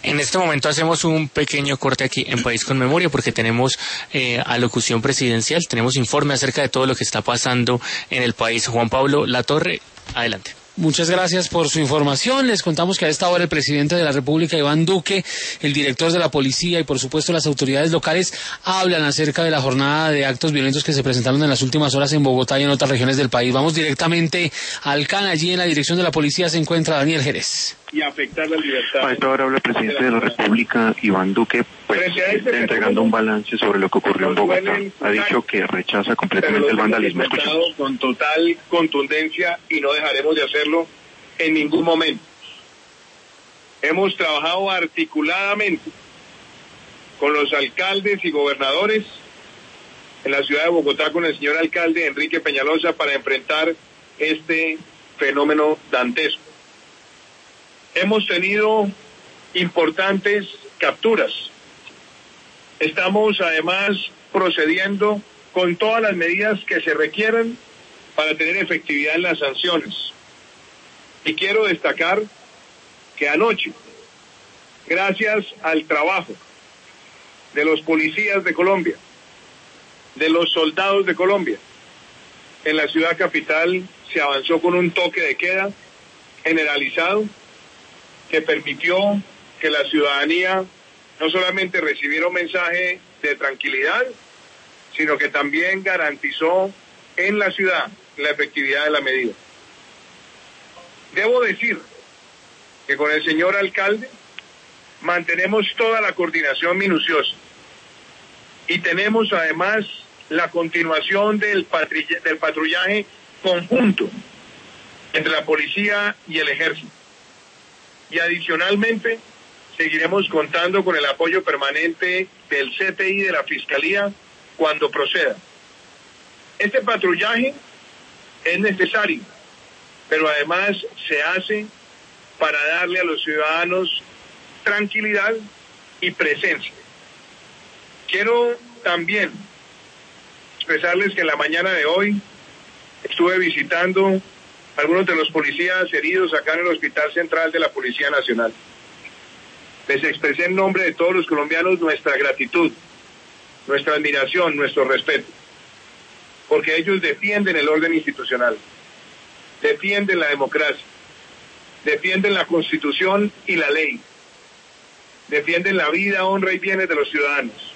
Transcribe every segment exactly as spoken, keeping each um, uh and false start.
En este momento hacemos un pequeño corte aquí en País con Memoria porque tenemos eh, alocución presidencial, tenemos informe acerca de todo lo que está pasando en el país. Juan Pablo Latorre, adelante. Muchas gracias por su información. Les contamos que a esta hora el presidente de la República, Iván Duque, el director de la policía y por supuesto las autoridades locales hablan acerca de la jornada de actos violentos que se presentaron en las últimas horas en Bogotá y en otras regiones del país. Vamos directamente al C A N. Allí en la dirección de la policía se encuentra Daniel Jerez. Y afectar la libertad. A esta hora habla el presidente de la República, Iván Duque, pues este entregando un balance sobre lo que ocurrió en Bogotá. Ha dicho que rechaza completamente el vandalismo. Escuchamos. Con total contundencia y no dejaremos de hacerlo en ningún momento. Hemos trabajado articuladamente con los alcaldes y gobernadores en la ciudad de Bogotá, con el señor alcalde Enrique Peñalosa, para enfrentar este fenómeno dantesco. Hemos tenido importantes capturas. Estamos además procediendo con todas las medidas que se requieran para tener efectividad en las sanciones. Y quiero destacar que anoche, gracias al trabajo de los policías de Colombia, de los soldados de Colombia, en la ciudad capital se avanzó con un toque de queda generalizado que permitió que la ciudadanía no solamente recibiera un mensaje de tranquilidad, sino que también garantizó en la ciudad la efectividad de la medida. Debo decir que con el señor alcalde mantenemos toda la coordinación minuciosa y tenemos además la continuación del, del patrullaje conjunto entre la policía y el ejército. Y adicionalmente seguiremos contando con el apoyo permanente del C T I de la Fiscalía cuando proceda. Este patrullaje es necesario, pero además se hace para darle a los ciudadanos tranquilidad y presencia. Quiero también expresarles que en la mañana de hoy estuve visitando algunos de los policías heridos acá en el Hospital Central de la Policía Nacional. Les expresé en nombre de todos los colombianos nuestra gratitud, nuestra admiración, nuestro respeto, porque ellos defienden el orden institucional, defienden la democracia, defienden la Constitución y la ley, defienden la vida, honra y bienes de los ciudadanos.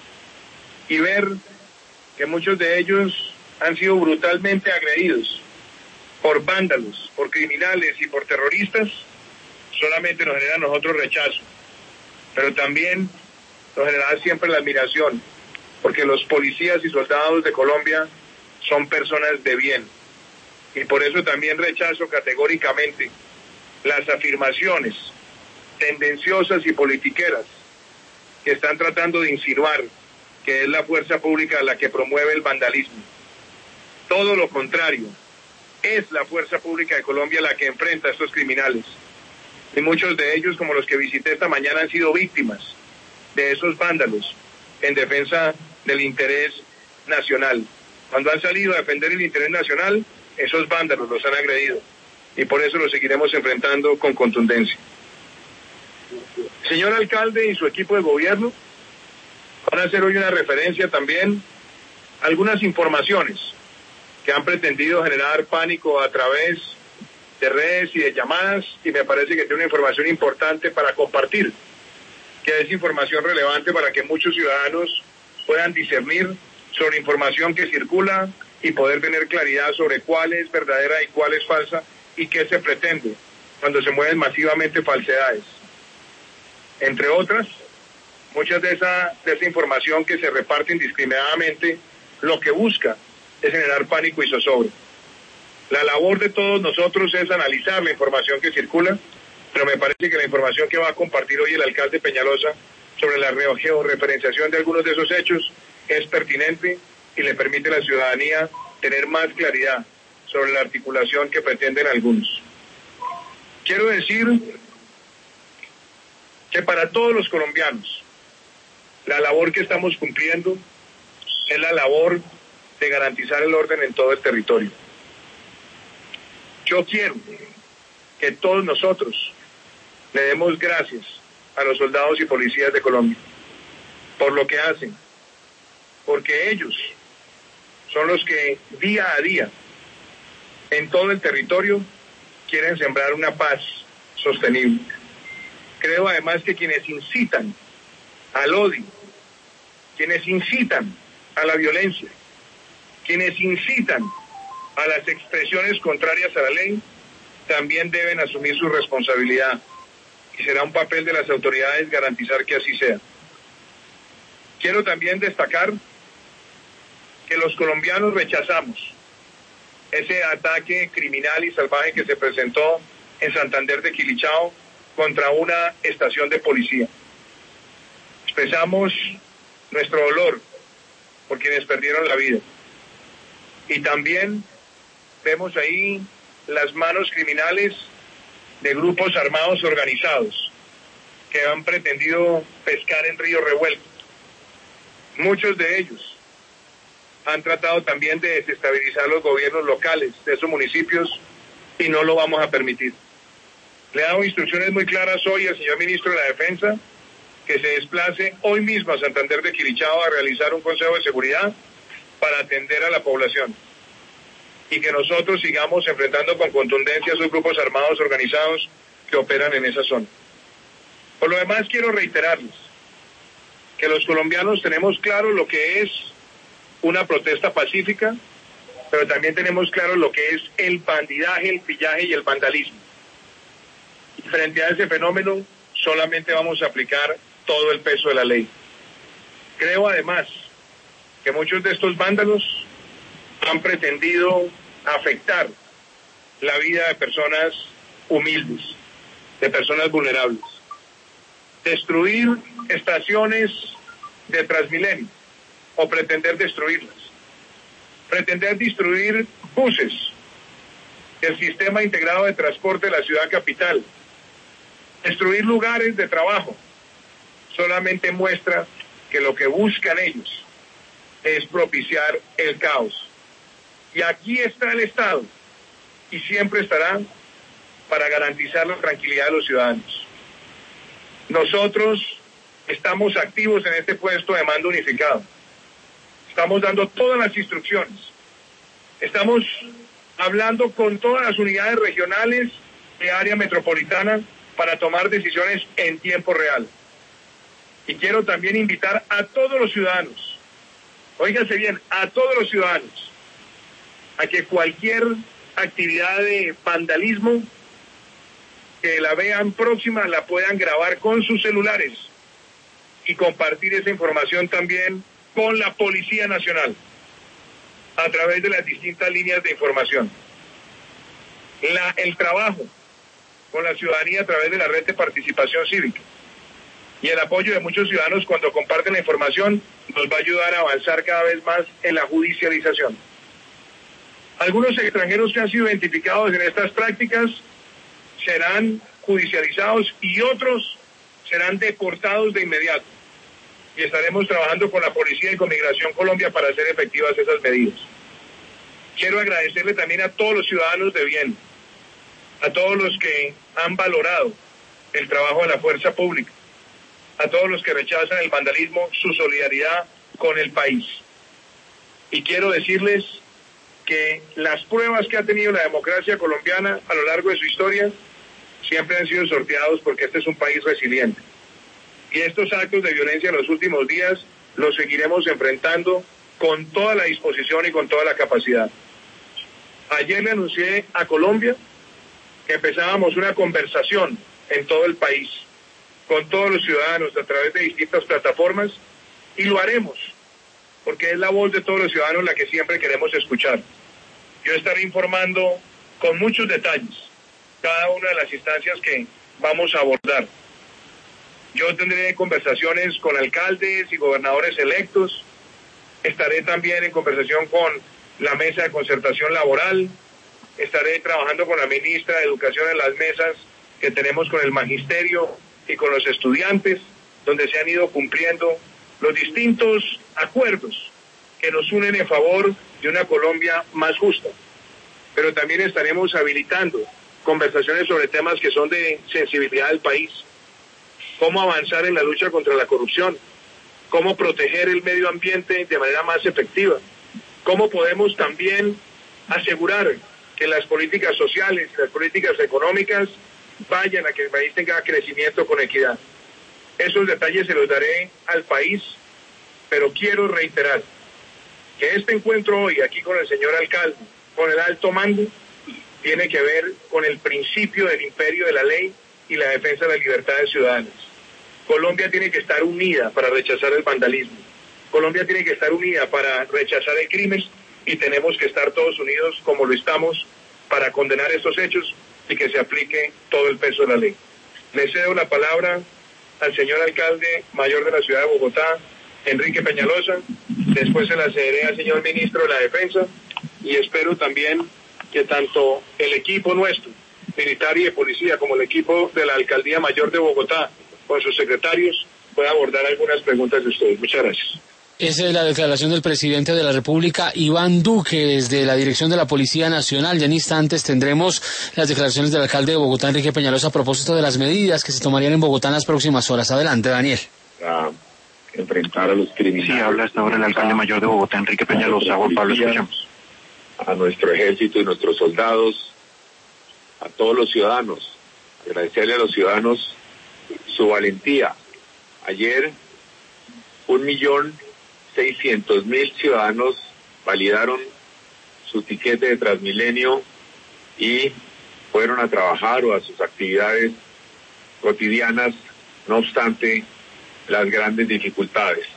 Y ver que muchos de ellos han sido brutalmente agredidos por vándalos, por criminales y por terroristas, solamente nos genera a nosotros rechazo, pero también nos genera siempre la admiración, porque los policías y soldados de Colombia son personas de bien, y por eso también rechazo categóricamente las afirmaciones tendenciosas y politiqueras que están tratando de insinuar que es la fuerza pública la que promueve el vandalismo. Todo lo contrario, es la fuerza pública de Colombia la que enfrenta a estos criminales. Y muchos de ellos, como los que visité esta mañana, han sido víctimas de esos vándalos en defensa del interés nacional. Cuando han salido a defender el interés nacional, esos vándalos los han agredido. Y por eso los seguiremos enfrentando con contundencia. Señor alcalde y su equipo de gobierno van a hacer hoy una referencia también a algunas informaciones que han pretendido generar pánico a través de redes y de llamadas, y me parece que tiene una información importante para compartir, que es información relevante para que muchos ciudadanos puedan discernir sobre información que circula y poder tener claridad sobre cuál es verdadera y cuál es falsa y qué se pretende cuando se mueven masivamente falsedades. Entre otras, muchas de esa, de esa información que se reparte indiscriminadamente, lo que busca es generar pánico y zozobra. La labor de todos nosotros es analizar la información que circula, pero me parece que la información que va a compartir hoy el alcalde Peñalosa sobre la georreferenciación de algunos de esos hechos es pertinente y le permite a la ciudadanía tener más claridad sobre la articulación que pretenden algunos. Quiero decir que para todos los colombianos, la labor que estamos cumpliendo es la labor de garantizar el orden en todo el territorio. Yo quiero que todos nosotros le demos gracias a los soldados y policías de Colombia, por lo que hacen, porque ellos son los que día a día en todo el territorio quieren sembrar una paz sostenible. Creo además que quienes incitan al odio, quienes incitan a la violencia, quienes incitan a las expresiones contrarias a la ley, también deben asumir su responsabilidad, y será un papel de las autoridades garantizar que así sea. Quiero también destacar que los colombianos rechazamos ese ataque criminal y salvaje que se presentó en Santander de Quilichao contra una estación de policía. Expresamos nuestro dolor por quienes perdieron la vida. Y también vemos ahí las manos criminales de grupos armados organizados que han pretendido pescar en río revuelto. Muchos de ellos han tratado también de desestabilizar los gobiernos locales de esos municipios y no lo vamos a permitir. Le he dado instrucciones muy claras hoy al señor ministro de la Defensa que se desplace hoy mismo a Santander de Quilichao a realizar un consejo de seguridad para atender a la población y que nosotros sigamos enfrentando con contundencia a esos grupos armados organizados que operan en esa zona. Por lo demás, quiero reiterarles que los colombianos tenemos claro lo que es una protesta pacífica, pero también tenemos claro lo que es el bandidaje, el pillaje y el vandalismo. Y frente a ese fenómeno, solamente vamos a aplicar todo el peso de la ley. Creo además que muchos de estos vándalos han pretendido afectar la vida de personas humildes, de personas vulnerables. Destruir estaciones de Transmilenio o pretender destruirlas. Pretender destruir buses, el sistema integrado de transporte de la ciudad capital. Destruir lugares de trabajo solamente muestra que lo que buscan ellos es propiciar el caos. Y aquí está el Estado y siempre estará para garantizar la tranquilidad de los ciudadanos. Nosotros estamos activos en este puesto de mando unificado. Estamos dando todas las instrucciones. Estamos hablando con todas las unidades regionales de área metropolitana para tomar decisiones en tiempo real. Y quiero también invitar a todos los ciudadanos, óiganse bien, a todos los ciudadanos, a que cualquier actividad de vandalismo que la vean próxima la puedan grabar con sus celulares y compartir esa información también con la Policía Nacional a través de las distintas líneas de información. La, el trabajo con la ciudadanía a través de la red de participación cívica y el apoyo de muchos ciudadanos cuando comparten la información nos va a ayudar a avanzar cada vez más en la judicialización. Algunos extranjeros que han sido identificados en estas prácticas serán judicializados y otros serán deportados de inmediato. Y estaremos trabajando con la Policía y con Migración Colombia para hacer efectivas esas medidas. Quiero agradecerle también a todos los ciudadanos de bien, a todos los que han valorado el trabajo de la fuerza pública, a todos los que rechazan el vandalismo, su solidaridad con el país. Y quiero decirles que las pruebas que ha tenido la democracia colombiana a lo largo de su historia siempre han sido sorteados porque este es un país resiliente. Y estos actos de violencia en los últimos días los seguiremos enfrentando con toda la disposición y con toda la capacidad. Ayer le anuncié a Colombia que empezábamos una conversación en todo el país, con todos los ciudadanos a través de distintas plataformas, y lo haremos, porque es la voz de todos los ciudadanos la que siempre queremos escuchar. Yo estaré informando con muchos detalles cada una de las instancias que vamos a abordar. Yo tendré conversaciones con alcaldes y gobernadores electos, estaré también en conversación con la mesa de concertación laboral, estaré trabajando con la ministra de Educación en las mesas que tenemos con el magisterio y con los estudiantes, donde se han ido cumpliendo los distintos acuerdos que nos unen en favor de una Colombia más justa. Pero también estaremos habilitando conversaciones sobre temas que son de sensibilidad del país. cómo avanzar en la lucha contra la corrupción, cómo proteger el medio ambiente de manera más efectiva, cómo podemos también asegurar que las políticas sociales y las políticas económicas vayan a que el país tenga crecimiento con equidad. Esos detalles se los daré al país, pero quiero reiterar que este encuentro hoy aquí con el señor alcalde, con el alto mando, tiene que ver con el principio del imperio de la ley y la defensa de las libertades ciudadanas. Colombia tiene que estar unida para rechazar el vandalismo. Colombia tiene que estar unida para rechazar el crimen y tenemos que estar todos unidos como lo estamos para condenar estos hechos y que se aplique todo el peso de la ley. Le cedo la palabra al señor alcalde mayor de la ciudad de Bogotá, Enrique Peñalosa, después se la cederé al señor ministro de la Defensa y espero también que tanto el equipo nuestro, militar y de policía, como el equipo de la Alcaldía Mayor de Bogotá, con sus secretarios, pueda abordar algunas preguntas de ustedes. Muchas gracias. Esa es la declaración del presidente de la República, Iván Duque, desde la dirección de la Policía Nacional. Ya en instantes tendremos las declaraciones del alcalde de Bogotá, Enrique Peñalosa, a propósito de las medidas que se tomarían en Bogotá en las próximas horas. Adelante, Daniel. A enfrentar a los criminales. Sí, habla hasta ahora el alcalde mayor de Bogotá, Enrique Peñalosa. Juan Pablo, escuchamos. A nuestro ejército y nuestros soldados, a todos los ciudadanos, agradecerle a los ciudadanos su valentía. Ayer, un millón seiscientos mil ciudadanos validaron su tiquete de Transmilenio y fueron a trabajar o a sus actividades cotidianas, no obstante las grandes dificultades.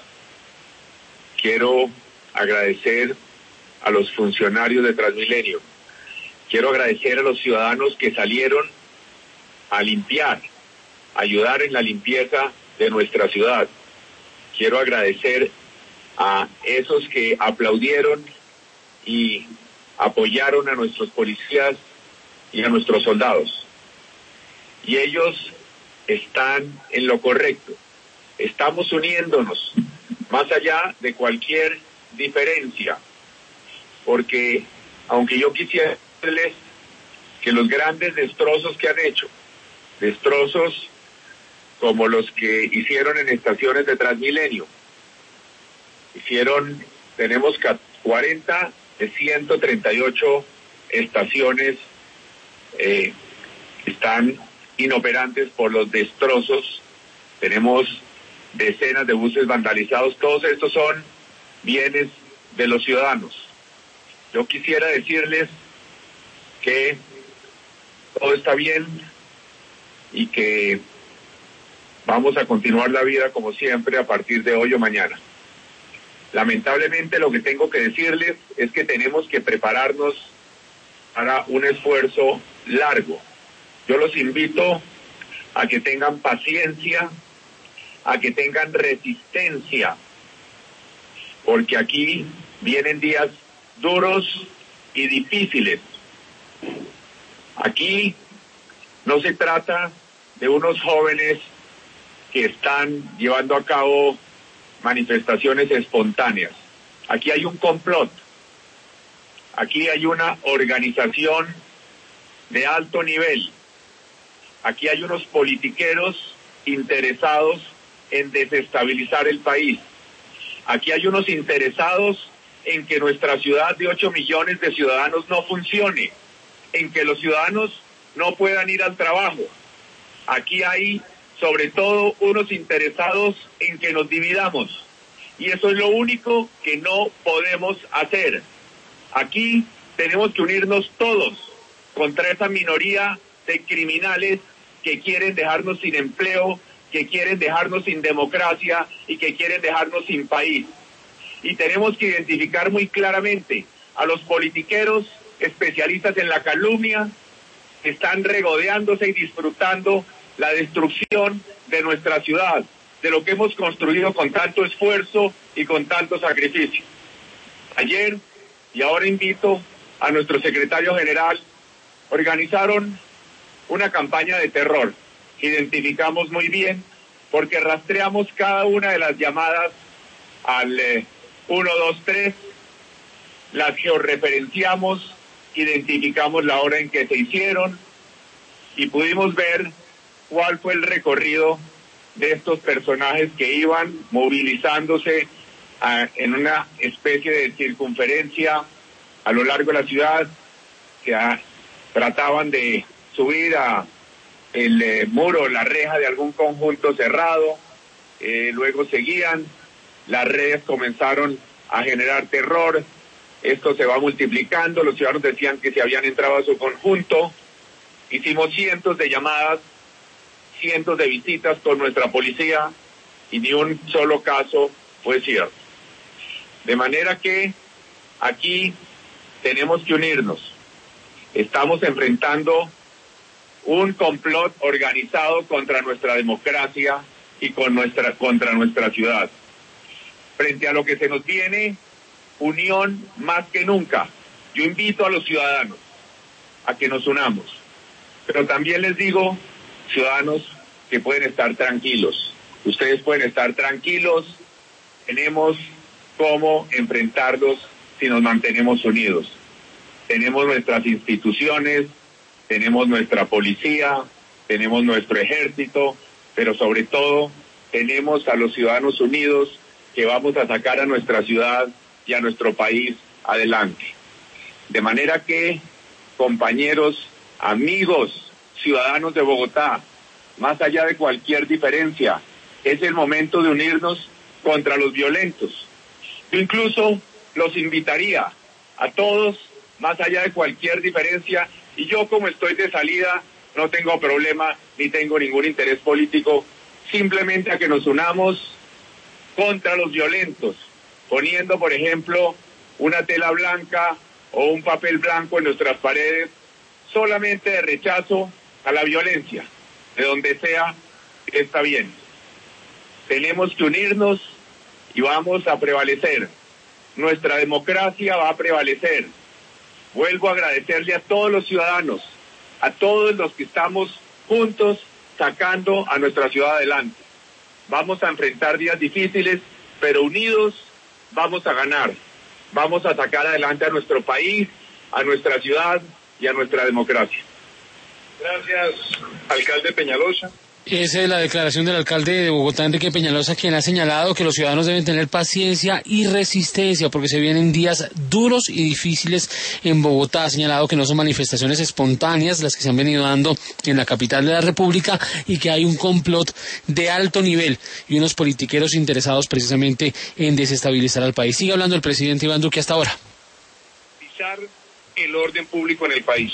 Quiero agradecer a los funcionarios de Transmilenio, quiero agradecer a los ciudadanos que salieron a limpiar, a ayudar en la limpieza de nuestra ciudad. Quiero agradecer a esos que aplaudieron y apoyaron a nuestros policías y a nuestros soldados. Y ellos están en lo correcto. Estamos uniéndonos más allá de cualquier diferencia, porque aunque yo quisiera decirles que los grandes destrozos que han hecho, destrozos como los que hicieron en estaciones de Transmilenio, hicieron, tenemos cuarenta de ciento treinta y ocho estaciones eh, están inoperantes por los destrozos, tenemos decenas de buses vandalizados, todos estos son bienes de los ciudadanos. Yo quisiera decirles que todo está bien y que vamos a continuar la vida como siempre a partir de hoy o mañana. Lamentablemente lo que tengo que decirles es que tenemos que prepararnos para un esfuerzo largo. Yo los invito a que tengan paciencia, a que tengan resistencia, porque aquí vienen días duros y difíciles. Aquí no se trata de unos jóvenes que están llevando a cabo manifestaciones espontáneas. Aquí hay un complot. Aquí hay una organización de alto nivel. Aquí hay unos politiqueros interesados en desestabilizar el país. Aquí hay unos interesados en que nuestra ciudad de ocho millones de ciudadanos no funcione, en que los ciudadanos no puedan ir al trabajo. Aquí hay sobre todo unos interesados en que nos dividamos. Y eso es lo único que no podemos hacer. Aquí tenemos que unirnos todos contra esa minoría de criminales que quieren dejarnos sin empleo, que quieren dejarnos sin democracia y que quieren dejarnos sin país. Y tenemos que identificar muy claramente a los politiqueros especialistas en la calumnia que están regodeándose y disfrutando la destrucción de nuestra ciudad, de lo que hemos construido con tanto esfuerzo y con tanto sacrificio. Ayer, y ahora invito a nuestro secretario general, organizaron una campaña de terror. Identificamos muy bien, porque rastreamos cada una de las llamadas al eh, uno dos tres, las georreferenciamos, identificamos la hora en que se hicieron y pudimos ver cuál fue el recorrido de estos personajes que iban movilizándose a, en una especie de circunferencia a lo largo de la ciudad, que a, trataban de subir a el eh, muro, la reja de algún conjunto cerrado, eh, luego seguían, las redes comenzaron a generar terror, esto se va multiplicando, los ciudadanos decían que se habían entrado a su conjunto, hicimos cientos de llamadas, cientos de visitas con nuestra policía y ni un solo caso fue cierto. De manera que aquí tenemos que unirnos. Estamos enfrentando un complot organizado contra nuestra democracia y con nuestra, contra nuestra ciudad. Frente a lo que se nos viene, unión más que nunca. Yo invito a los ciudadanos a que nos unamos, pero también les digo, ciudadanos, que pueden estar tranquilos. Ustedes pueden estar tranquilos, tenemos cómo enfrentarlos si nos mantenemos unidos. Tenemos nuestras instituciones, tenemos nuestra policía, tenemos nuestro ejército, pero sobre todo tenemos a los ciudadanos unidos que vamos a sacar a nuestra ciudad y a nuestro país adelante. De manera que, compañeros, amigos, ciudadanos de Bogotá, más allá de cualquier diferencia, es el momento de unirnos contra los violentos. Yo incluso los invitaría a todos, más allá de cualquier diferencia, y yo como estoy de salida, no tengo problema, ni tengo ningún interés político, simplemente a que nos unamos contra los violentos, poniendo, por ejemplo, una tela blanca o un papel blanco en nuestras paredes, solamente de rechazo a la violencia, de donde sea, está bien. Tenemos que unirnos y vamos a prevalecer. Nuestra democracia va a prevalecer. Vuelvo a agradecerle a todos los ciudadanos, a todos los que estamos juntos sacando a nuestra ciudad adelante. Vamos a enfrentar días difíciles, pero unidos vamos a ganar. Vamos a sacar adelante a nuestro país, a nuestra ciudad y a nuestra democracia. Gracias, alcalde Peñalosa. Esa es la declaración del alcalde de Bogotá, Enrique Peñalosa, quien ha señalado que los ciudadanos deben tener paciencia y resistencia porque se vienen días duros y difíciles en Bogotá. Ha señalado que no son manifestaciones espontáneas las que se han venido dando en la capital de la República y que hay un complot de alto nivel y unos politiqueros interesados precisamente en desestabilizar al país. Sigue hablando el presidente Iván Duque hasta ahora. Pisar el orden público en el país.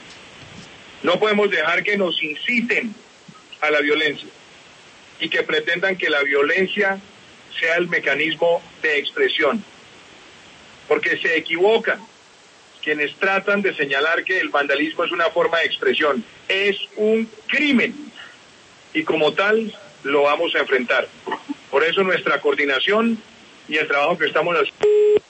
No podemos dejar que nos inciten a la violencia y que pretendan que la violencia sea el mecanismo de expresión, porque se equivocan quienes tratan de señalar que el vandalismo es una forma de expresión. Es un crimen y como tal lo vamos a enfrentar. Por eso nuestra coordinación y el trabajo que estamos haciendo.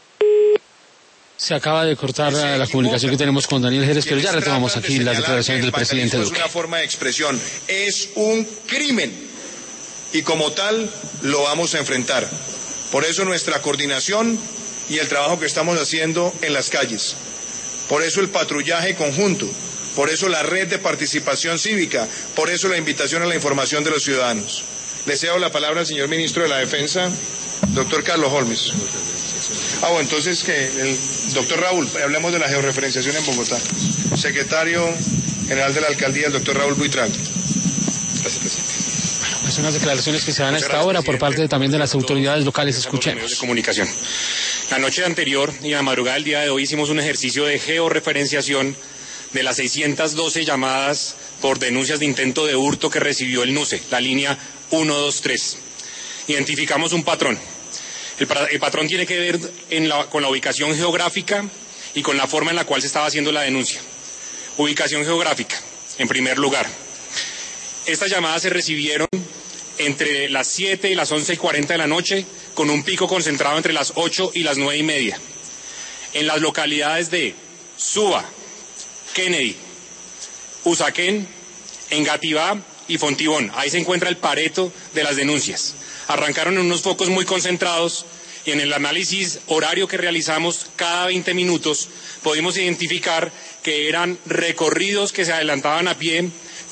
Se acaba de cortar la, la comunicación que tenemos con Daniel Jerez, pero ya retomamos aquí las declaraciones del presidente Duque. Es una forma de expresión, es un crimen y como tal lo vamos a enfrentar. Por eso nuestra coordinación y el trabajo que estamos haciendo en las calles. Por eso el patrullaje conjunto, por eso la red de participación cívica, por eso la invitación a la información de los ciudadanos. Le cedo la palabra al señor ministro de la Defensa, doctor Carlos Holmes. Ah, bueno, entonces que el doctor Raúl, hablemos de la georreferenciación en Bogotá. Secretario General de la Alcaldía, el doctor Raúl Buitrago. Gracias, presidente. Bueno, pues unas declaraciones que se dan a esta hora por parte también de las autoridades locales. Escuchemos. De comunicación. La noche anterior y la madrugada del día de hoy hicimos un ejercicio de georreferenciación de las seiscientas doce llamadas por denuncias de intento de hurto que recibió el NUCE, la línea uno dos tres. Identificamos un patrón. El, el patrón tiene que ver en la, con la ubicación geográfica y con la forma en la cual se estaba haciendo la denuncia. Ubicación geográfica, en primer lugar. Estas llamadas se recibieron entre las siete y las once y cuarenta de la noche, con un pico concentrado entre las ocho y las nueve y media. En las localidades de Suba, Kennedy, Usaquén, Engativá y Fontibón. Ahí se encuentra el pareto de las denuncias. Arrancaron en unos focos muy concentrados y en el análisis horario que realizamos cada veinte minutos pudimos identificar que eran recorridos que se adelantaban a pie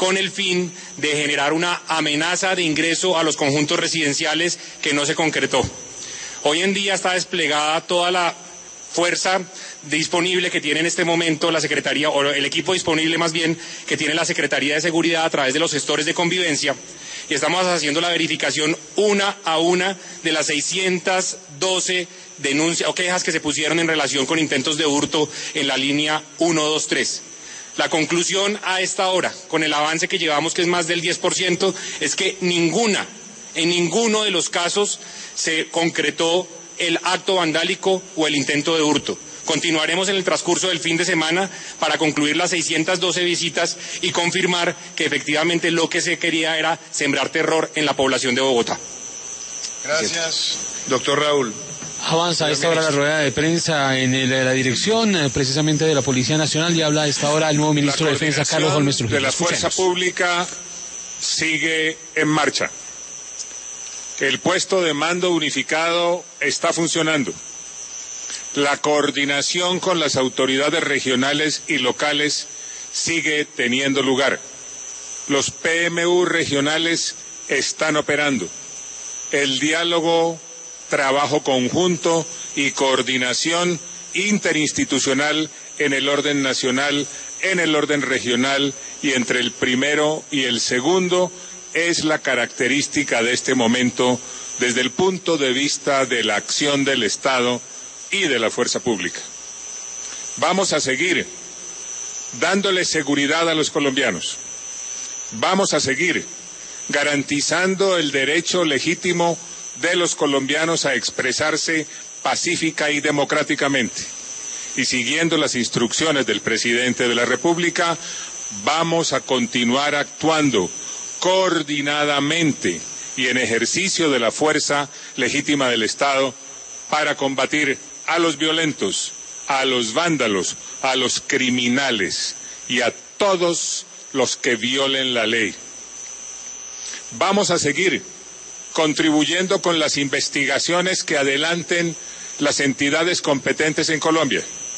con el fin de generar una amenaza de ingreso a los conjuntos residenciales que no se concretó. Hoy en día está desplegada toda la fuerza disponible que tiene en este momento la Secretaría, o el equipo disponible más bien, que tiene la Secretaría de Seguridad a través de los gestores de convivencia, y estamos haciendo la verificación una a una de las seiscientas doce denuncias o quejas que se pusieron en relación con intentos de hurto en la línea uno dos tres. La conclusión a esta hora, con el avance que llevamos, que es más del diez por ciento, es que ninguna, en ninguno de los casos se concretó el acto vandálico o el intento de hurto. Continuaremos en el transcurso del fin de semana para concluir las seiscientas doce visitas y confirmar que efectivamente lo que se quería era sembrar terror en la población de Bogotá. Gracias, doctor Raúl. Avanza a esta hora la rueda de prensa en el, la dirección eh, precisamente de la Policía Nacional, y habla a esta hora el nuevo ministro de Defensa, Carlos Holmes Trujillo. De la Fuerza Pública sigue en marcha. El puesto de mando unificado está funcionando. La coordinación con las autoridades regionales y locales sigue teniendo lugar. Los P M U regionales están operando. El diálogo, trabajo conjunto y coordinación interinstitucional en el orden nacional, en el orden regional y entre el primero y el segundo es la característica de este momento desde el punto de vista de la acción del Estado y de la fuerza pública. Vamos a seguir dándole seguridad a los colombianos. Vamos a seguir garantizando el derecho legítimo de los colombianos a expresarse pacífica y democráticamente. Y siguiendo las instrucciones del presidente de la República, vamos a continuar actuando coordinadamente y en ejercicio de la fuerza legítima del Estado para combatir a los violentos, a los vándalos, a los criminales y a todos los que violen la ley. Vamos a seguir contribuyendo con las investigaciones que adelanten las entidades competentes en Colombia.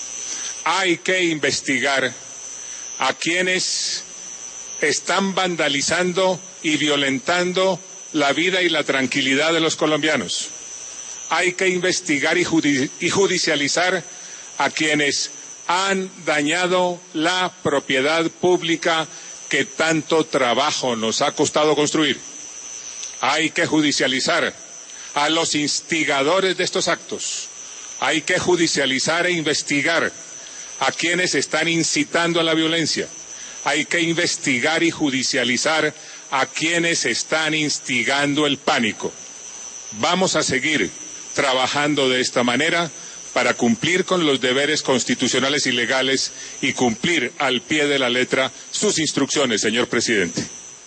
Hay que investigar a quienes están vandalizando y violentando la vida y la tranquilidad de los colombianos. Hay que investigar y, judi- y judicializar a quienes han dañado la propiedad pública que tanto trabajo nos ha costado construir. Hay que judicializar a los instigadores de estos actos. Hay que judicializar e investigar a quienes están incitando a la violencia. Hay que investigar y judicializar a quienes están instigando el pánico. Vamos a seguir trabajando de esta manera para cumplir con los deberes constitucionales y legales y cumplir al pie de la letra sus instrucciones, señor presidente.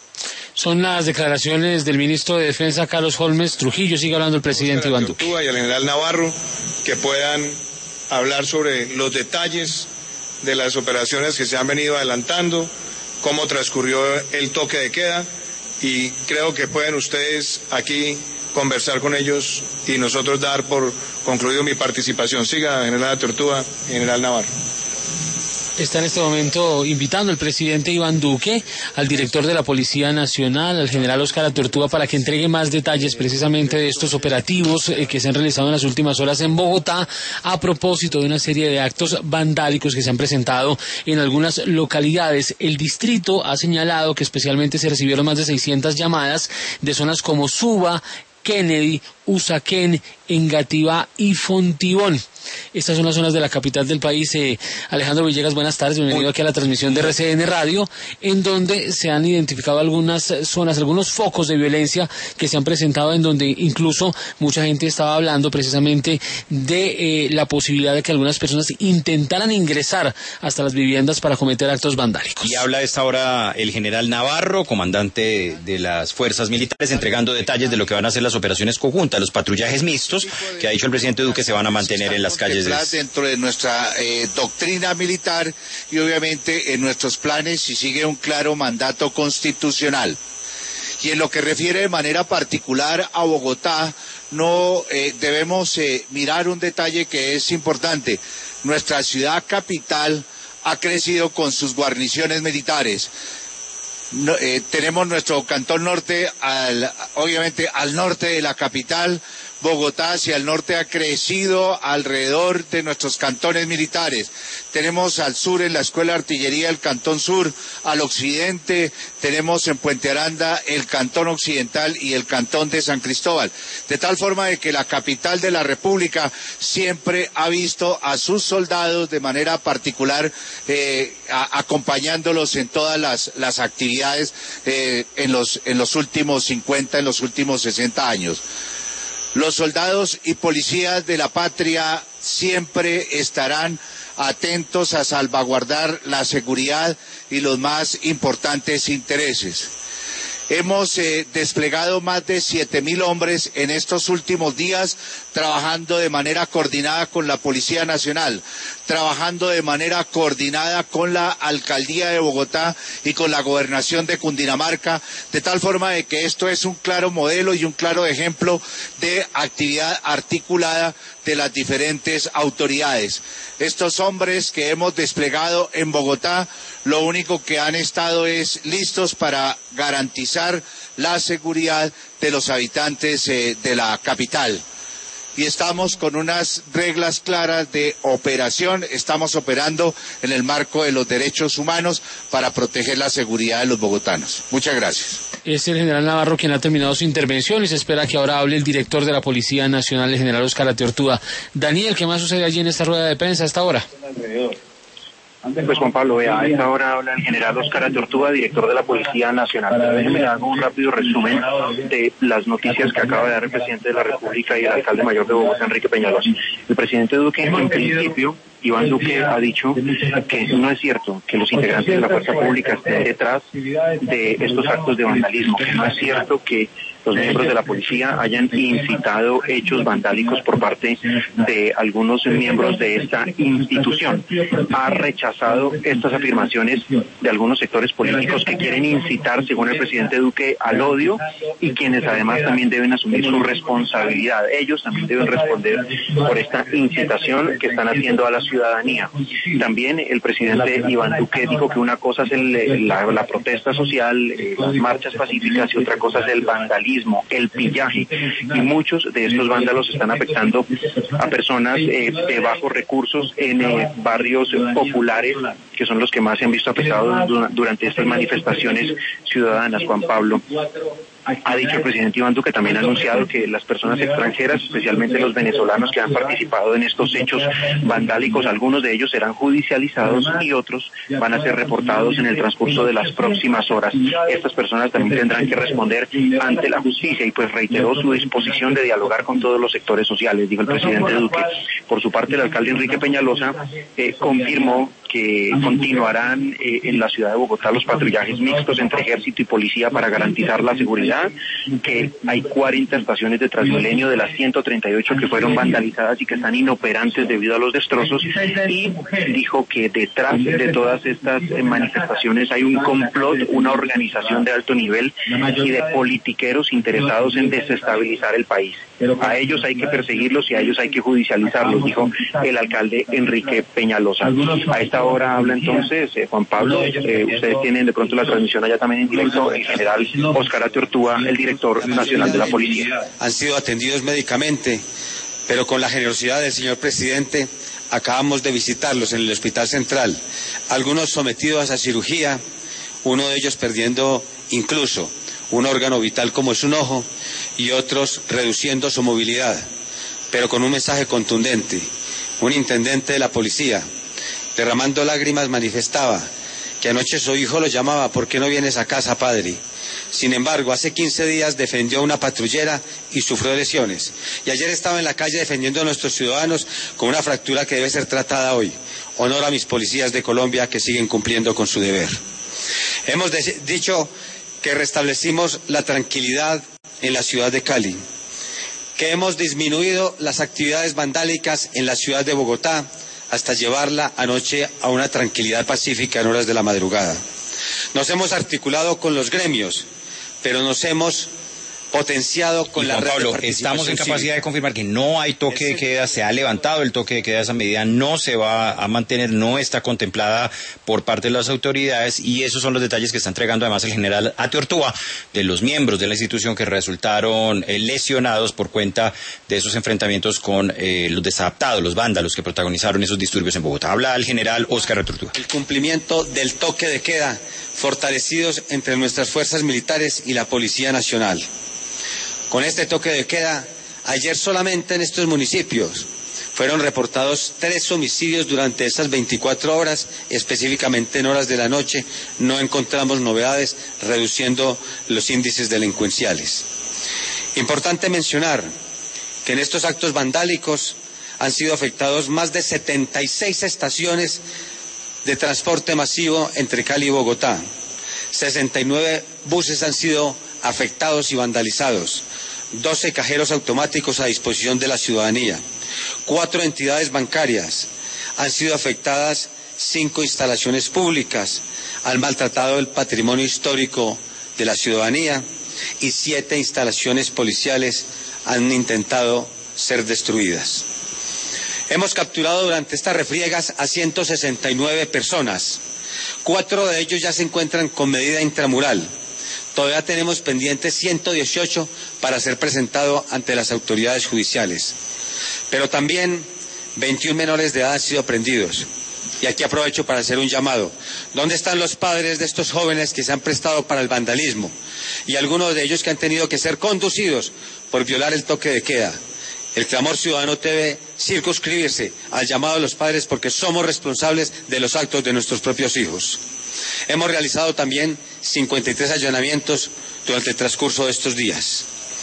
Son las declaraciones del ministro de Defensa, Carlos Holmes Trujillo. Sigue hablando el presidente Iván Duque. Y al general Navarro, que puedan hablar sobre los detalles de las operaciones que se han venido adelantando, cómo transcurrió el toque de queda, y creo que pueden ustedes aquí conversar con ellos y nosotros dar por concluido mi participación. Siga, general Tortuga y general Navarro. Está en este momento invitando el presidente Iván Duque al director de la Policía Nacional, al general Óscar Tortuga, para que entregue más detalles precisamente de estos operativos eh, que se han realizado en las últimas horas en Bogotá a propósito de una serie de actos vandálicos que se han presentado en algunas localidades. El distrito ha señalado que especialmente se recibieron más de seiscientas llamadas de zonas como Suba, Kennedy, Usaquén, Engativá y Fontibón. Estas son las zonas de la capital del país. Eh, Alejandro Villegas, buenas tardes, bienvenido aquí a la transmisión de R C N Radio, en donde se han identificado algunas zonas, algunos focos de violencia que se han presentado, en donde incluso mucha gente estaba hablando precisamente de eh, la posibilidad de que algunas personas intentaran ingresar hasta las viviendas para cometer actos vandálicos. Y habla a esta hora el general Navarro, comandante de las fuerzas militares, entregando detalles de lo que van a ser las operaciones conjuntas, los patrullajes mixtos, que ha dicho el presidente Duque se van a mantener en las calles de... dentro de nuestra eh, doctrina militar y obviamente en nuestros planes, y sigue un claro mandato constitucional. Y en lo que refiere de manera particular a Bogotá, no eh, debemos eh, mirar un detalle que es importante. Nuestra ciudad capital ha crecido con sus guarniciones militares. No, eh, tenemos nuestro cantón norte, al, obviamente al norte de la capital. Bogotá hacia el norte ha crecido alrededor de nuestros cantones militares. Tenemos al sur en la Escuela de Artillería el Cantón Sur, al occidente tenemos en Puente Aranda el Cantón Occidental y el Cantón de San Cristóbal. De tal forma de que la capital de la República siempre ha visto a sus soldados de manera particular eh, a, acompañándolos en todas las, las actividades eh, en los, en los últimos cincuenta, en los últimos sesenta años. Los soldados y policías de la patria siempre estarán atentos a salvaguardar la seguridad y los más importantes intereses. Hemos eh, desplegado más de siete mil hombres en estos últimos días, trabajando de manera coordinada con la Policía Nacional, trabajando de manera coordinada con la Alcaldía de Bogotá y con la Gobernación de Cundinamarca, de tal forma de que esto es un claro modelo y un claro ejemplo de actividad articulada de las diferentes autoridades. Estos hombres que hemos desplegado en Bogotá, lo único que han estado es listos para garantizar la seguridad de los habitantes eh, de la capital. Y estamos con unas reglas claras de operación, estamos operando en el marco de los derechos humanos para proteger la seguridad de los bogotanos. Muchas gracias. Es el general Navarro quien ha terminado su intervención y se espera que ahora hable el director de la Policía Nacional, el general Óscar Ateortúa. Daniel, ¿qué más sucede allí en esta rueda de prensa hasta ahora? Pues Juan Pablo, vea, a esta hora habla el general Óscar Ateortúa, director de la Policía Nacional. Déjeme dar un rápido resumen de las noticias que acaba de dar el presidente de la República y el alcalde mayor de Bogotá, Enrique Peñalosa. El presidente Duque, en principio, Iván Duque ha dicho que no es cierto que los integrantes de la fuerza pública estén detrás de estos actos de vandalismo, que no es cierto que los miembros de la policía hayan incitado hechos vandálicos por parte de algunos miembros de esta institución. Ha rechazado estas afirmaciones de algunos sectores políticos que quieren incitar, según el presidente Duque, al odio y quienes además también deben asumir su responsabilidad. Ellos también deben responder por esta incitación que están haciendo a la ciudadanía. También el presidente Iván Duque dijo que una cosa es el, la, la protesta social, eh, las marchas pacíficas, y otra cosa es el vandalismo, el pillaje, y muchos de estos vándalos están afectando a personas eh, de bajos recursos en eh, barrios populares, que son los que más se han visto afectados durante estas manifestaciones ciudadanas. Juan Pablo, ha dicho el presidente Iván Duque, también ha anunciado que las personas extranjeras, especialmente los venezolanos que han participado en estos hechos vandálicos, algunos de ellos serán judicializados y otros van a ser reportados en el transcurso de las próximas horas. Estas personas también tendrán que responder ante la justicia y pues reiteró su disposición de dialogar con todos los sectores sociales, dijo el presidente Duque. Por su parte, el alcalde Enrique Peñalosa eh, confirmó que continuarán eh, en la ciudad de Bogotá los patrullajes mixtos entre ejército y policía para garantizar la seguridad, que hay cuarenta estaciones de Transmilenio de las ciento treinta y ocho que fueron vandalizadas y que están inoperantes debido a los destrozos, y dijo que detrás de todas estas eh, manifestaciones hay un complot, una organización de alto nivel y de politiqueros interesados en desestabilizar el país. A ellos hay que perseguirlos y a ellos hay que judicializarlos, dijo el alcalde Enrique Peñalosa. A esta hora habla entonces eh, Juan Pablo, eh, ustedes tienen de pronto la transmisión allá también en directo, el general Óscar Ateortúa, el director nacional de la policía. Han sido atendidos médicamente, pero con la generosidad del señor presidente acabamos de visitarlos en el Hospital Central, algunos sometidos a cirugía, uno de ellos perdiendo incluso un órgano vital como es un ojo, y otros reduciendo su movilidad, pero con un mensaje contundente. Un intendente de la policía, derramando lágrimas, manifestaba que anoche su hijo lo llamaba: ¿por qué no vienes a casa, padre? Sin embargo, hace quince días defendió a una patrullera y sufrió lesiones, y ayer estaba en la calle defendiendo a nuestros ciudadanos con una fractura que debe ser tratada hoy. Honor a mis policías de Colombia que siguen cumpliendo con su deber. Hemos dicho que restablecimos la tranquilidad en la ciudad de Cali, que hemos disminuido las actividades vandálicas en la ciudad de Bogotá hasta llevarla anoche a una tranquilidad pacífica en horas de la madrugada. Nos hemos articulado con los gremios, pero nos hemos potenciado con y la Juan red Pablo, de participación estamos en cívica. capacidad de confirmar que no hay toque de queda, se ha levantado el toque de queda, esa medida no se va a mantener, no está contemplada por parte de las autoridades, y esos son los detalles que está entregando además el general Ateortúa de los miembros de la institución que resultaron eh, lesionados por cuenta de esos enfrentamientos con eh, los desadaptados, los vándalos que protagonizaron esos disturbios en Bogotá. Habla el general Óscar Ateortúa. El cumplimiento del toque de queda, fortalecidos entre nuestras fuerzas militares y la Policía Nacional. Con este toque de queda, ayer solamente en estos municipios fueron reportados tres homicidios durante esas veinticuatro horas, específicamente en horas de la noche. No encontramos novedades, reduciendo los índices delincuenciales. Importante mencionar que en estos actos vandálicos han sido afectados más de setenta y seis estaciones de transporte masivo entre Cali y Bogotá. sesenta y nueve buses han sido afectados y vandalizados. doce cajeros automáticos a disposición de la ciudadanía. Cuatro entidades bancarias han sido afectadas, cinco instalaciones públicas han maltratado el patrimonio histórico de la ciudadanía y siete instalaciones policiales han intentado ser destruidas. Hemos capturado durante estas refriegas a ciento sesenta y nueve personas. Cuatro de ellos ya se encuentran con medida intramural. Todavía tenemos pendientes ciento dieciocho para ser presentado ante las autoridades judiciales. Pero también veintiún menores de edad han sido prendidos. Y aquí aprovecho para hacer un llamado. ¿Dónde están los padres de estos jóvenes que se han prestado para el vandalismo? Y algunos de ellos que han tenido que ser conducidos por violar el toque de queda. El clamor ciudadano debe circunscribirse al llamado de los padres, porque somos responsables de los actos de nuestros propios hijos. Hemos realizado también cincuenta y tres allanamientos durante el transcurso de estos días.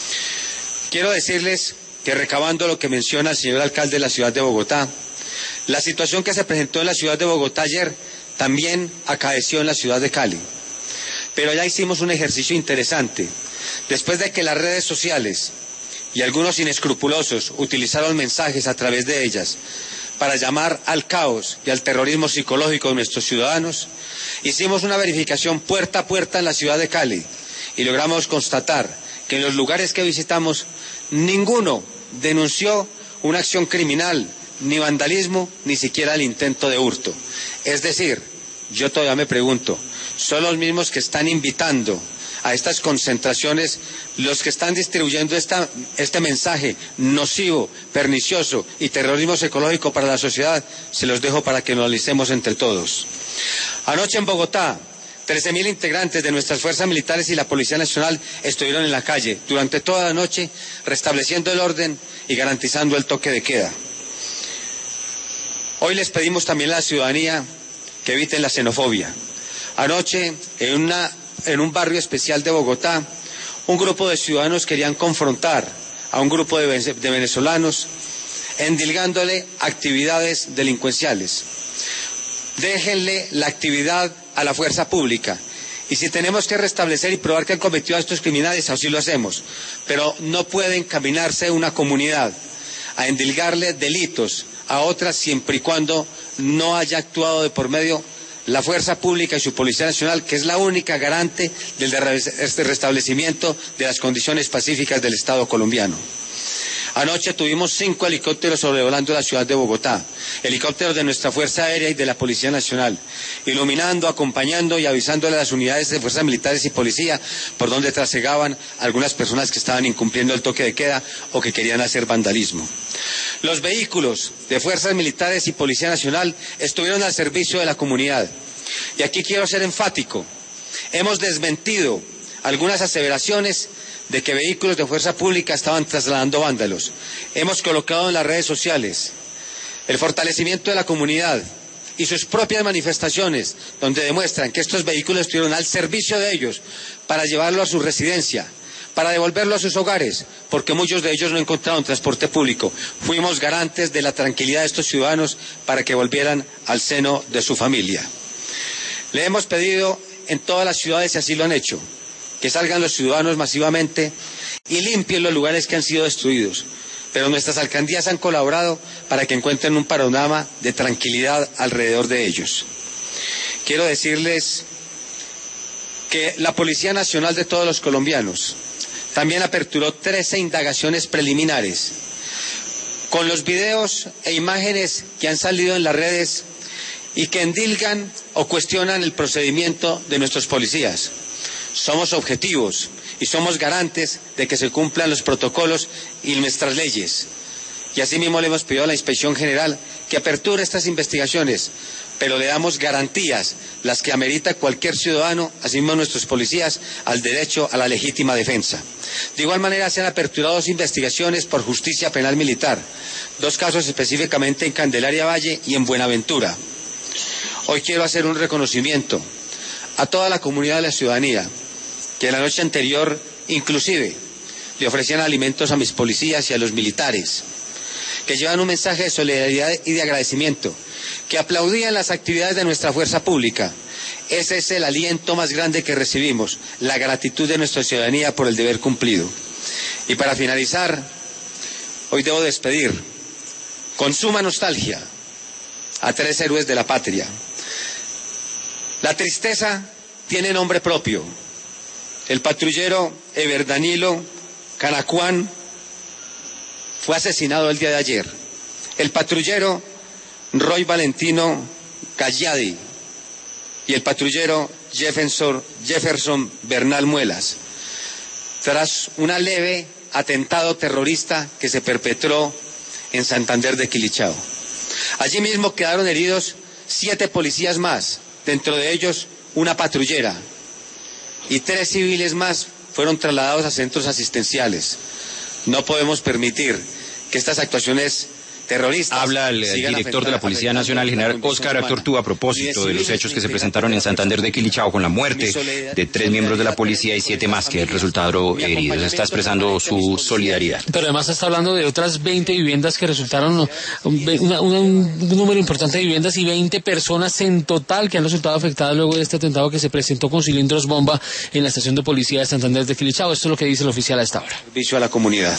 Quiero decirles que, recabando lo que menciona el señor alcalde de la ciudad de Bogotá, la situación que se presentó en la ciudad de Bogotá ayer también acaeció en la ciudad de Cali. Pero ya hicimos un ejercicio interesante. Después de que las redes sociales y algunos inescrupulosos utilizaron mensajes a través de ellas para llamar al caos y al terrorismo psicológico de nuestros ciudadanos, hicimos una verificación puerta a puerta en la ciudad de Cali y logramos constatar que en los lugares que visitamos ninguno denunció una acción criminal, ni vandalismo, ni siquiera el intento de hurto. Es decir, yo todavía me pregunto, ¿son los mismos que están invitando a estas concentraciones los que están distribuyendo esta, este mensaje nocivo, pernicioso y terrorismo psicológico para la sociedad? Se los dejo para que lo analicemos entre todos. Anoche en Bogotá, trece mil integrantes de nuestras fuerzas militares y la Policía Nacional estuvieron en la calle durante toda la noche, restableciendo el orden y garantizando el toque de queda. Hoy les pedimos también a la ciudadanía que eviten la xenofobia. Anoche, en, una, en un barrio especial de Bogotá, un grupo de ciudadanos querían confrontar a un grupo de, de venezolanos, endilgándole actividades delincuenciales. Déjenle la actividad a la fuerza pública. Y si tenemos que restablecer y probar que han cometido estos criminales, así lo hacemos. Pero no puede encaminarse una comunidad a endilgarle delitos a otras siempre y cuando no haya actuado de por medio la fuerza pública y su Policía Nacional, que es la única garante del restablecimiento de las condiciones pacíficas del Estado colombiano. Anoche tuvimos cinco helicópteros sobrevolando la ciudad de Bogotá, helicópteros de nuestra Fuerza Aérea y de la Policía Nacional, iluminando, acompañando y avisándole a las unidades de fuerzas militares y policía por donde trasegaban algunas personas que estaban incumpliendo el toque de queda o que querían hacer vandalismo. Los vehículos de fuerzas militares y Policía Nacional estuvieron al servicio de la comunidad. Y aquí quiero ser enfático. Hemos desmentido algunas aseveraciones de que vehículos de fuerza pública estaban trasladando vándalos. Hemos colocado en las redes sociales el fortalecimiento de la comunidad y sus propias manifestaciones, donde demuestran que estos vehículos estuvieron al servicio de ellos para llevarlo a su residencia, para devolverlo a sus hogares, porque muchos de ellos no encontraron transporte público. Fuimos garantes de la tranquilidad de estos ciudadanos para que volvieran al seno de su familia. Le hemos pedido en todas las ciudades, y así lo han hecho, que salgan los ciudadanos masivamente y limpien los lugares que han sido destruidos. Pero nuestras alcaldías han colaborado para que encuentren un panorama de tranquilidad alrededor de ellos. Quiero decirles que la Policía Nacional de todos los colombianos, También aperturó trece indagaciones preliminares. Con los videos e imágenes que han salido en las redes y que endilgan o cuestionan el procedimiento de nuestros policías. Somos objetivos y somos garantes de que se cumplan los protocolos y nuestras leyes. Y asimismo le hemos pedido a la Inspección General que aperture estas investigaciones, pero le damos garantías, las que amerita cualquier ciudadano, asimismo nuestros policías, al derecho a la legítima defensa. De igual manera se han aperturado dos investigaciones por justicia penal militar, dos casos específicamente en Candelaria Valle y en Buenaventura. Hoy quiero hacer un reconocimiento a toda la comunidad de la ciudadanía, que la noche anterior inclusive le ofrecían alimentos a mis policías y a los militares, que llevan un mensaje de solidaridad y de agradecimiento, que aplaudían las actividades de nuestra fuerza pública. Ese es el aliento más grande que recibimos, la gratitud de nuestra ciudadanía por el deber cumplido. Y para finalizar, hoy debo despedir con suma nostalgia a tres héroes de la patria. La tristeza tiene nombre propio. El patrullero Ever Danilo Canacuán fue asesinado el día de ayer. El patrullero Roy Valentino Calladi y el patrullero Jefferson, Jefferson Bernal Muelas, tras una leve atentado terrorista que se perpetró en Santander de Quilichao. Allí mismo quedaron heridos siete policías más, dentro de ellos una patrullera, y tres civiles más fueron trasladados a centros asistenciales. No podemos permitir que estas actuaciones terroristas. Habla el director de la Policía Nacional, general Óscar Tortúa, a propósito de los hechos que se presentaron en Santander de Quilichao con la muerte de tres miembros de la policía y siete más que resultaron heridos. Está expresando su solidaridad. Pero además está hablando de otras veinte viviendas que resultaron, una, una, un número importante de viviendas y veinte personas en total que han resultado afectadas luego de este atentado que se presentó con cilindros bomba en la estación de policía de Santander de Quilichao. Esto es lo que dice el oficial a esta hora. Servicio a la comunidad.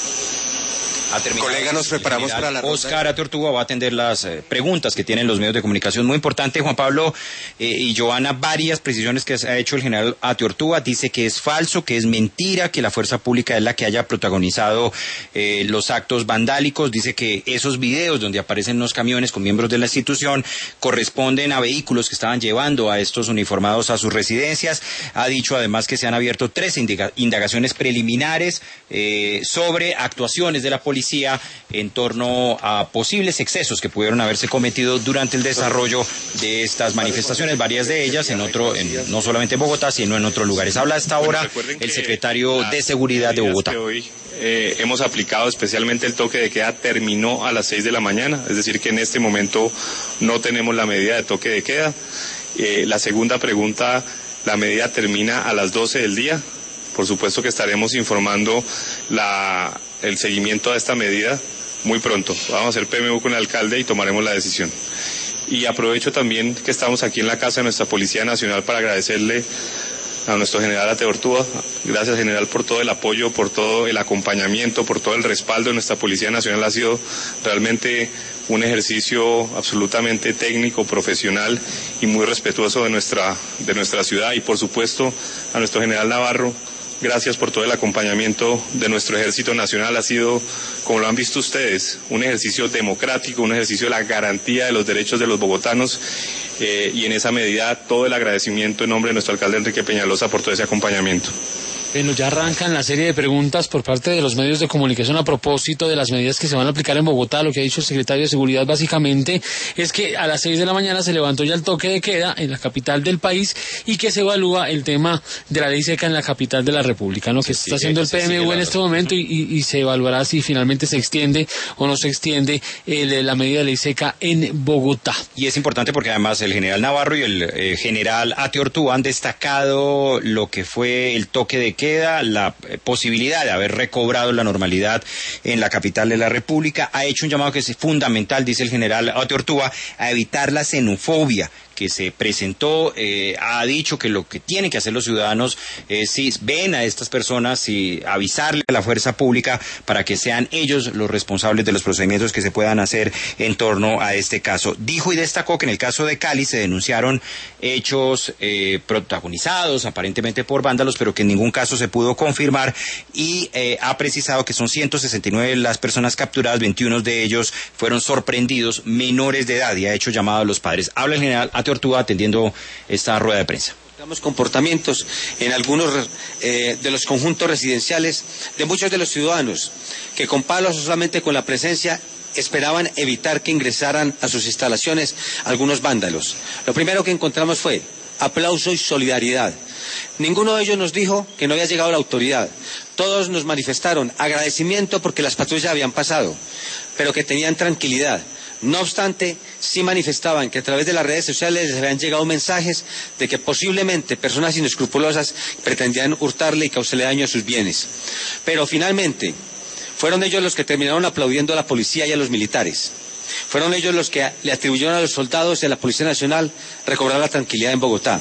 Colega, nos preparamos para la Óscar Tortuga va a atender las eh, preguntas que tienen los medios de comunicación. Muy importante, Juan Pablo eh, y Joana, varias precisiones que ha hecho el general Ateortúa. Dice que es falso, que es mentira, que la fuerza pública es la que haya protagonizado eh, los actos vandálicos. Dice que esos videos donde aparecen los camiones con miembros de la institución corresponden a vehículos que estaban llevando a estos uniformados a sus residencias. Ha dicho además que se han abierto tres indagaciones preliminares eh, sobre actuaciones de la policía en torno a posibles excesos que pudieron haberse cometido durante el desarrollo de estas manifestaciones, varias de ellas en otro, en, no solamente en Bogotá, sino en otros lugares. Habla hasta ahora el secretario de Seguridad de Bogotá. Hoy eh, hemos aplicado especialmente el toque de queda, terminó a las seis de la mañana, es decir que en este momento no tenemos la medida de toque de queda. Eh, la segunda pregunta, la medida termina a las doce del día. Por supuesto que estaremos informando la, el seguimiento a esta medida muy pronto. Vamos a hacer P M U con el alcalde y tomaremos la decisión. Y aprovecho también que estamos aquí en la casa de nuestra Policía Nacional para agradecerle a nuestro general Ateortúa. Gracias, general, por todo el apoyo, por todo el acompañamiento, por todo el respaldo de nuestra Policía Nacional. Ha sido realmente un ejercicio absolutamente técnico, profesional y muy respetuoso de nuestra, de nuestra ciudad. Y por supuesto a nuestro general Navarro, gracias por todo el acompañamiento de nuestro Ejército Nacional. Ha sido, como lo han visto ustedes, un ejercicio democrático, un ejercicio de la garantía de los derechos de los bogotanos eh, y en esa medida todo el agradecimiento en nombre de nuestro alcalde Enrique Peñalosa por todo ese acompañamiento. Bueno, ya arrancan la serie de preguntas por parte de los medios de comunicación a propósito de las medidas que se van a aplicar en Bogotá. Lo que ha dicho el secretario de Seguridad básicamente es que a las seis de la mañana se levantó ya el toque de queda en la capital del país y que se evalúa el tema de la ley seca en la capital de la República, ¿no? Que se está haciendo el P M U en este momento y, y, y se evaluará si finalmente se extiende o no se extiende el, la medida de ley seca en Bogotá. Y es importante porque además el general Navarro y el eh, general Ateortúa han destacado lo que fue el toque de queda, la posibilidad de haber recobrado la normalidad en la capital de la República. Ha hecho un llamado que es fundamental, dice el general Ateortúa, a evitar la xenofobia que se presentó, eh, ha dicho que lo que tienen que hacer los ciudadanos es si ven a estas personas y avisarle a la fuerza pública para que sean ellos los responsables de los procedimientos que se puedan hacer en torno a este caso. Dijo y destacó que en el caso de Cali se denunciaron hechos eh, protagonizados aparentemente por vándalos, pero que en ningún caso se pudo confirmar, y eh, ha precisado que son ciento sesenta y nueve las personas capturadas, veintiuno de ellos fueron sorprendidos menores de edad, y ha hecho llamado a los padres. Habla el general Ateortúa atendiendo esta rueda de prensa. Comportamientos en algunos eh, de los conjuntos residenciales de muchos de los ciudadanos que con palos o solamente con la presencia esperaban evitar que ingresaran a sus instalaciones algunos vándalos. Lo primero que encontramos fue aplauso y solidaridad. Ninguno de ellos nos dijo que no había llegado la autoridad. Todos nos manifestaron agradecimiento porque las patrullas habían pasado, pero que tenían tranquilidad. No obstante, sí manifestaban que a través de las redes sociales les habían llegado mensajes de que posiblemente personas inescrupulosas pretendían hurtarle y causarle daño a sus bienes. Pero finalmente, fueron ellos los que terminaron aplaudiendo a la policía y a los militares. Fueron ellos los que le atribuyeron a los soldados y a la Policía Nacional recobrar la tranquilidad en Bogotá.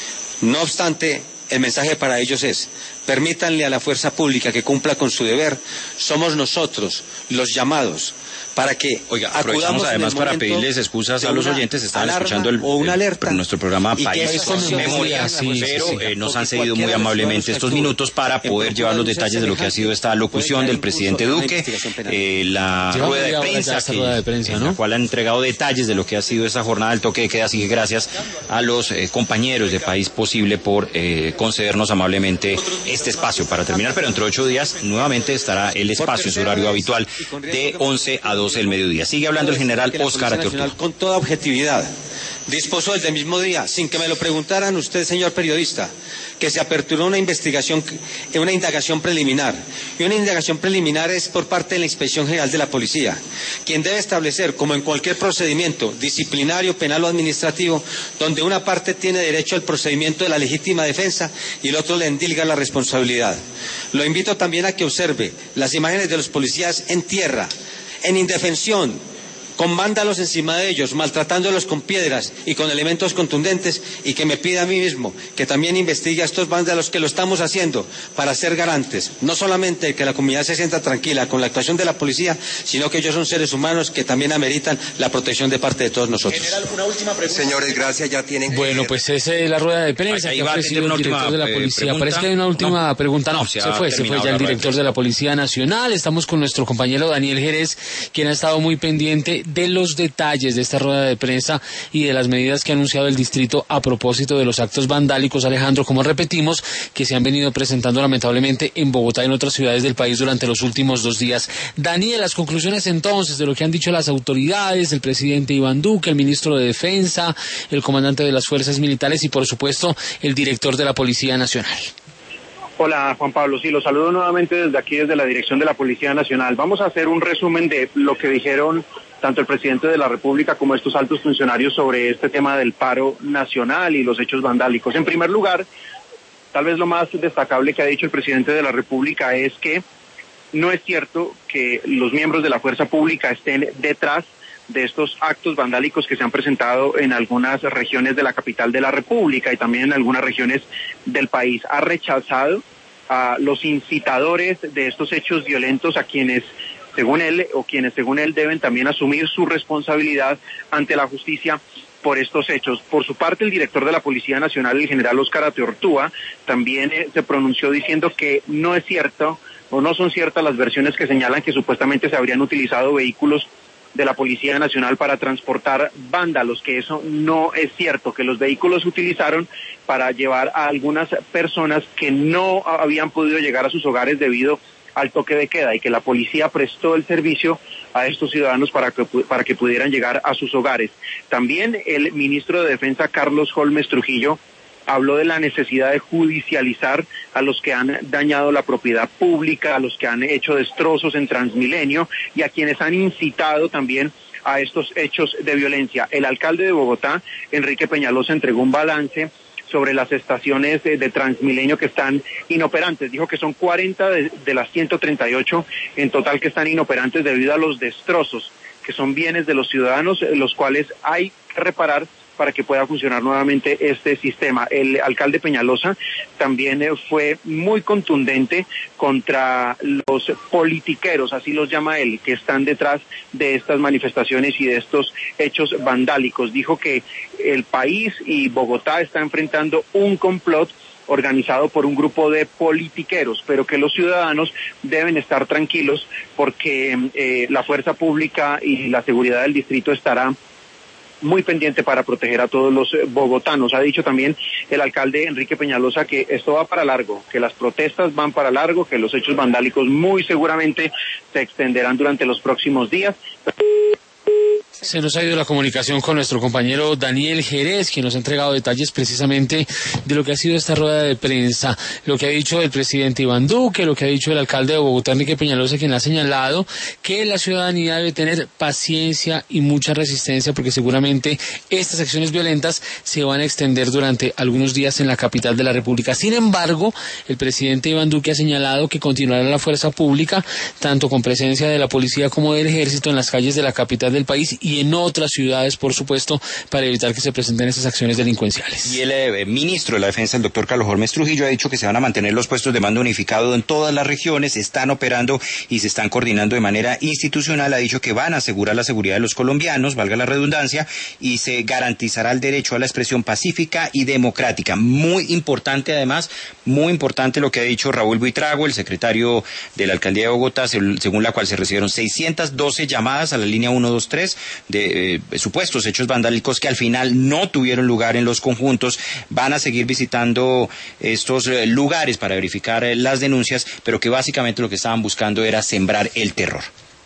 No obstante, el mensaje para ellos es: permítanle a la fuerza pública que cumpla con su deber. Somos nosotros los llamados para que Oiga, aprovechamos además para pedirles excusas a los oyentes. Estaban escuchando el, o una alerta, el, nuestro programa País con Memoria, sí, pero sí, sí. Eh, nos han cedido muy amablemente estos minutos para poder llevar los detalles de lo que ha sido esta locución del presidente Duque, eh, la rueda de prensa, que, rueda de prensa ¿no? en la cual han entregado detalles de lo que ha sido esa jornada del toque de queda. Así que gracias a los eh, compañeros de País Posible por eh, concedernos amablemente este espacio para terminar, pero entre ocho días nuevamente estará el espacio en su horario habitual de once a doce del mediodía. Sigue hablando el general Óscar Ateortúa. Con toda objetividad, dispuso desde el mismo día, sin que me lo preguntaran usted, señor periodista, que se aperturó una investigación, una indagación preliminar. Y una indagación preliminar es por parte de la Inspección General de la Policía, quien debe establecer, como en cualquier procedimiento disciplinario, penal o administrativo, donde una parte tiene derecho al procedimiento de la legítima defensa y el otro le endilga la responsabilidad. Lo invito también a que observe las imágenes de los policías en tierra, en indefensión, con vándalos encima de ellos, maltratándolos con piedras y con elementos contundentes, y que me pida a mí mismo que también investigue a estos vándalos, que lo estamos haciendo para ser garantes, no solamente que la comunidad se sienta tranquila con la actuación de la policía, sino que ellos son seres humanos que también ameritan la protección de parte de todos nosotros. General, una última pregunta. Señores, gracias, ya tienen... Bueno, pues esa es la rueda de prensa que ha ofrecido el director de la policía. Parece que hay una última no, pregunta. No, se, se fue, se fue ya el director de la Policía Nacional. Estamos con nuestro compañero Daniel Jerez, quien ha estado muy pendiente de los detalles de esta rueda de prensa y de las medidas que ha anunciado el distrito a propósito de los actos vandálicos, Alejandro, como repetimos, que se han venido presentando lamentablemente en Bogotá y en otras ciudades del país durante los últimos dos días. Daniel, las conclusiones entonces de lo que han dicho las autoridades, el presidente Iván Duque, el ministro de Defensa, el comandante de las fuerzas militares y por supuesto el director de la Policía Nacional. Hola, Juan Pablo. Sí, los saludo nuevamente desde aquí, desde la dirección de la Policía Nacional. Vamos a hacer un resumen de lo que dijeron tanto el presidente de la República como estos altos funcionarios sobre este tema del paro nacional y los hechos vandálicos. En primer lugar, tal vez lo más destacable que ha dicho el presidente de la República es que no es cierto que los miembros de la fuerza pública estén detrás de estos actos vandálicos que se han presentado en algunas regiones de la capital de la República y también en algunas regiones del país. Ha rechazado a los incitadores de estos hechos violentos, a quienes según él o quienes según él deben también asumir su responsabilidad ante la justicia por estos hechos. Por su parte, el director de la Policía Nacional, el general Óscar Ateortúa, también eh, se pronunció diciendo que no es cierto o no son ciertas las versiones que señalan que supuestamente se habrían utilizado vehículos de la Policía Nacional para transportar vándalos, que eso no es cierto, que los vehículos se utilizaron para llevar a algunas personas que no habían podido llegar a sus hogares debido al toque de queda y que la policía prestó el servicio a estos ciudadanos para que, para que pudieran llegar a sus hogares. También el ministro de Defensa, Carlos Holmes Trujillo, habló de la necesidad de judicializar a los que han dañado la propiedad pública, a los que han hecho destrozos en Transmilenio y a quienes han incitado también a estos hechos de violencia. El alcalde de Bogotá, Enrique Peñalosa, entregó un balance sobre las estaciones de, de Transmilenio que están inoperantes. Dijo que son cuarenta de, de las ciento treinta y ocho en total que están inoperantes debido a los destrozos, que son bienes de los ciudadanos, los cuales hay que reparar para que pueda funcionar nuevamente este sistema. El alcalde Peñalosa también eh, fue muy contundente contra los politiqueros, así los llama él, que están detrás de estas manifestaciones y de estos hechos vandálicos. Dijo que el país y Bogotá está enfrentando un complot organizado por un grupo de politiqueros, pero que los ciudadanos deben estar tranquilos porque eh, la fuerza pública y la seguridad del distrito estará muy pendiente para proteger a todos los bogotanos. Ha dicho también el alcalde Enrique Peñalosa que esto va para largo, que las protestas van para largo, que los hechos vandálicos muy seguramente se extenderán durante los próximos días. Se nos ha ido la comunicación con nuestro compañero Daniel Jerez, quien nos ha entregado detalles precisamente de lo que ha sido esta rueda de prensa, lo que ha dicho el presidente Iván Duque, lo que ha dicho el alcalde de Bogotá, Enrique Peñalosa, quien ha señalado que la ciudadanía debe tener paciencia y mucha resistencia, porque seguramente estas acciones violentas se van a extender durante algunos días en la capital de la República. Sin embargo, el presidente Iván Duque ha señalado que continuará la fuerza pública, tanto con presencia de la policía como del ejército en las calles de la capital del país y en otras ciudades, por supuesto, para evitar que se presenten esas acciones delincuenciales. Y el eh, ministro de la Defensa, el doctor Carlos Holmes Trujillo, ha dicho que se van a mantener los puestos de mando unificado en todas las regiones, están operando y se están coordinando de manera institucional. Ha dicho que van a asegurar la seguridad de los colombianos, valga la redundancia, y se garantizará el derecho a la expresión pacífica y democrática. Muy importante, además, muy importante lo que ha dicho Raúl Buitrago, el secretario de la Alcaldía de Bogotá, según la cual se recibieron seiscientas doce llamadas a la línea ciento veintitrés de eh, supuestos hechos vandálicos que al final no tuvieron lugar en los conjuntos. Van a seguir visitando estos eh, lugares para verificar eh, las denuncias, pero que básicamente lo que estaban buscando era sembrar el terror.